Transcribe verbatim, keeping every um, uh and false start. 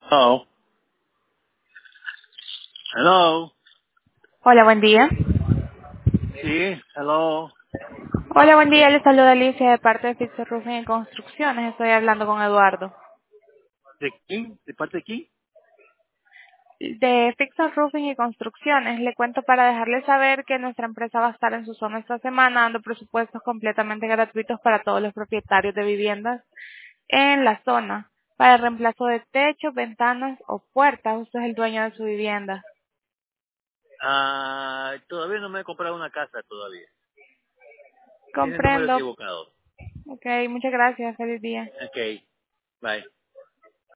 Hello. Hello. Hola, buen día. Sí, hello. Hola, buen día. Les saluda Alicia de parte de Fixer Roofing y Construcciones. Estoy hablando con Eduardo. ¿De quién? ¿De parte de quién? De Fixer Roofing y Construcciones, le cuento para dejarle saber que nuestra empresa va a estar en su zona esta semana dando presupuestos completamente gratuitos para todos los propietarios de viviendas en la zona, para el reemplazo de techos, ventanas o puertas. Usted es el dueño de su vivienda. Ah, todavía no me he comprado una casa todavía. Tiene el número Comprendo. equivocado. Ok, muchas gracias. Feliz día. Ok, bye.